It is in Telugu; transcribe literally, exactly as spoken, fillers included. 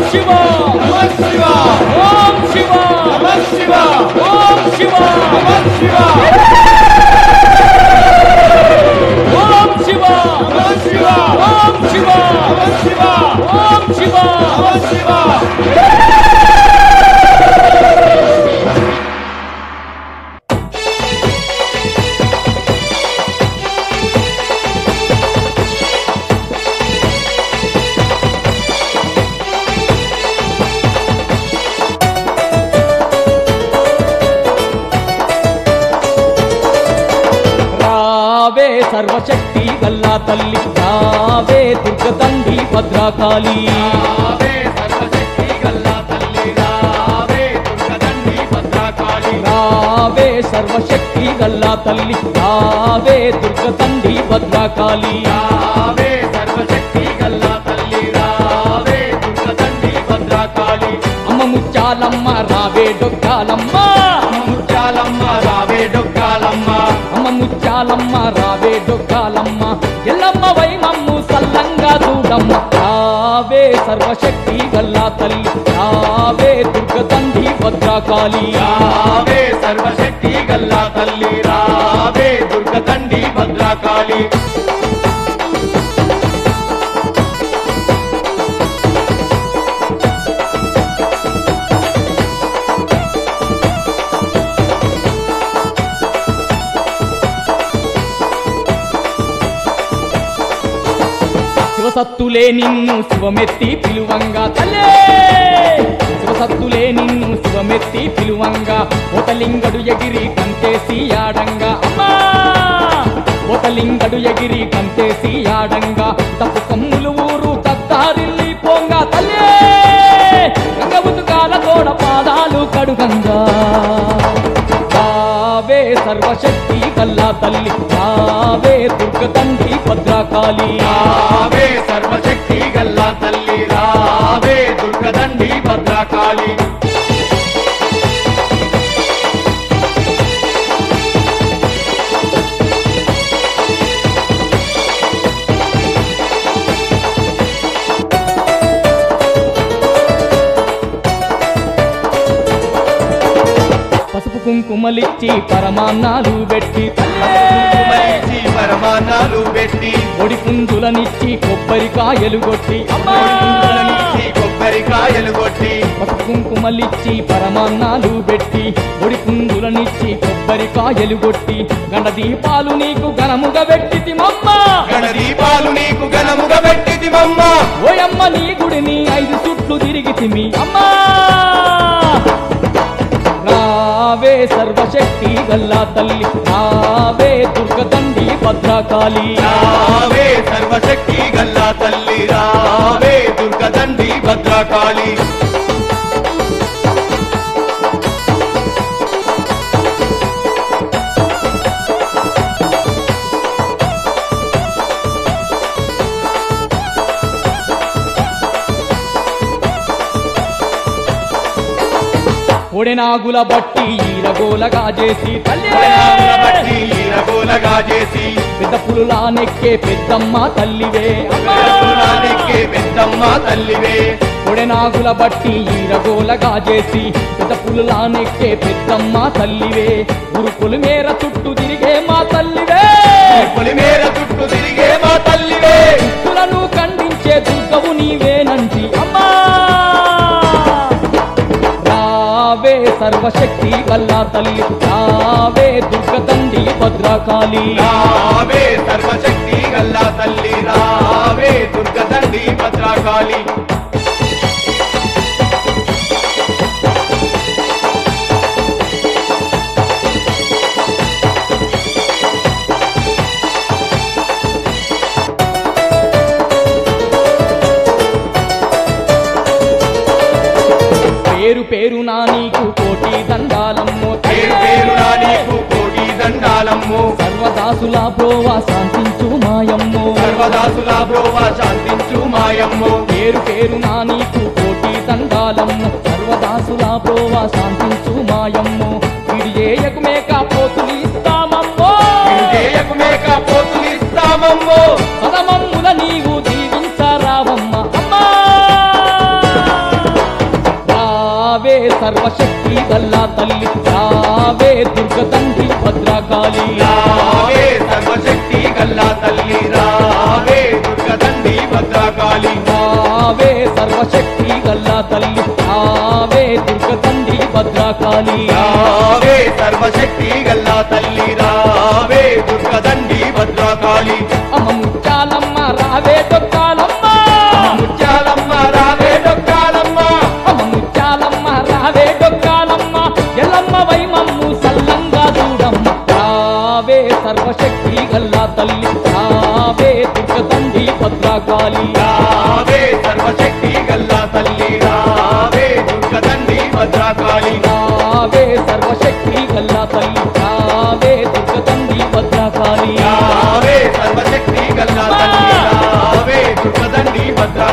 శివ నమః శివ ఓం శివ నమః శివ ఓం శివ నమః శివ ఓం శివ నమః శివ ఓం శివ నమః శివ ఓం శివ నమః శివ రావే సర్వశక్తి గల్లా తల్లి రావే దుర్గదండి భద్రకాళి రావే సర్వశక్తి గల్లా తల్లి రావే దుర్గదండి భద్రకాళి రావే సర్వశక్తి గల్లా తల్లి రావే దుర్గదండి భద్రకాళి రావే సర్వశక్తి గల్లా తల్లి రావే దుర్గదండి భద్రకాళి అమ్మ ముత్యాలమ్మ రావే డొక్కాలమ్మ ముత్యాలమ్మ రావే డొక్కాలమ్మ అమ్మ ముత్యాలమ్మ రావే డొక్కాలమ్మ ఎల్లమ్మ వై మమ్ము సల్లంగా చూడమ్మ రావే సర్వశక్తి గల్లా తల్లి రావే దుర్గదండి భద్రకాళి రావే సర్వశక్తి గల్లా తల్లి రావే దుర్గదండి భద్రకాళి శివసత్తులే నిన్ను శివమెత్తి పిలువంగా తల్లే శివసత్తులే నిన్ను శివమెత్తి పిలువంగా ఓతలింగడు ఎగిరి కంతేసి ఆడంగా అమ్మా ఓతలింగడు ఎగిరి కంతేసి ఆడంగా తప్పు కమ్ములు ఊరు తత్తారిల్లి పోంగా తల్లే గంగబుతుకాల తోడ పాదాలు కడుగంగా రావే సర్వశక్తి గల్లా తల్లి రావే దుర్గదండి భద్రకాళి రావే సర్వశక్తి గల్లా తల్లి రావే దుర్గదండి భద్రకాళి పసుపు కుంకుమలిచ్చి పరమాన్నాలు పెట్టి కుమరించి పరమాన్నాలు పెట్టి ఒడి పుంజులనిచ్చి కొబ్బరికాయలు కొట్టి అమ్మా! కుంకుమలనిచ్చి కొబ్బరికాయలు కొట్టి పసుపు కుంకుమలిచ్చి పరమాన్నాలు పెట్టి ఒడి పుంజులనిచ్చి కొబ్బరికాయలు కొట్టి గండ దీపాలు నీకు ఘనముగా పెట్టితి మమ్మ గణదీపాలు నీకు ఘనముగా పెట్టిది మమ్మ ఓయమ్మ నీ గుడిని ఐదు చుట్లు తిరిగితిమి అమ్మా రావే సర్వశక్తి గల్లా తల్లి రావే దుర్గదండి భద్రకాళి రావే సర్వశక్తి గల్లా తల్లి రావే దుర్గదండి భద్రకాళి ఒడెనాగుల బట్టి ఈరగోలగా చేసి తల్లి ప్రయాణముల బట్టి ఈరగోలగా చేసి పెద్ద పులులా నెక్కే పెద్దమ్మ తల్లివే అమ్మా! పెద్దపురాణికే పెద్దమ్మ తల్లివే ఒడెనాగుల బట్టి ఈరగోలగా చేసి పెద్ద పులులా నెక్కే పెద్దమ్మ తల్లివే ఉరుకులు మేర చుట్టూ తిరిగే మా తల్లివే పొలిమేర చుట్టూ తిరిగే మా తల్లివే దుష్టులను ఖండించే దుర్గవు నీవేనంటి అమ్మా రావే సర్వశక్తి గల్లా తల్లి రావే దుర్గదండి భద్రకాళి రావే సర్వశక్తి గల్లా తల్లి రావే దుర్గదండి భద్రకాళి పేరు పేరు నా నీకు కోటి దండాలమ్మో పేరు పేరు నీకు కోటి దండాలమ్ము సర్వదాసుల బ్రోవా శాంతించు మాయమ్మో సర్వదాసుల బ్రోవ శాంతించు మాయమ్ము పేరు పేరు నా నీకు కోటి దండాలమ్మో సర్వదాసుల బ్రోవా శాంతించు మాయమ్మో విడి చేయకు మేక పోతులు ఇస్తామమ్మో చేయకు మేక పోతులు ఇస్తామమ్మో పదమమ్ముల నీవు దీవించరావమ్మ అమ్మా సర్వశక్తి గల్లా తల్లి రావే దుర్గదండి భద్రకాళి రావే సర్వశక్తి గల్లా తల్లి రావే దుర్గదండి భద్రకాళి రావే సర్వశక్తి గల్లా తల్లి రావే దుర్గదండి భద్రకాళి రావే సర్వశక్తి గల్లా తల్లి రావే దుర్గదండి భద్రకాళి అమ్మ ముత్యాలమ్మ రావే డొక్కాలమ్మ ముత్యాలమ్మ రావే డొక్కాలమ్మ అమ్మ ముత్యాలమ్మ రావే డొక్కాలమ్మ ఎల్లమ్మ వైమమ్ము సల్లంగా చూడమ్మ రావే సర్వశక్తి గల్లా తల్లి రావే దుర్గదండి భద్రకాళి రావే సర్వశక్తి గల్లా తల్లి రావే దుర్గదండి భద్రకాళి రావే సర్వశక్తి గల్లా తల్లి రావే దుర్గదండి భద్రకాళి రావే సర్వశక్తి గల్లా తల్లి రావే దుర్గదండి భద్రకాళి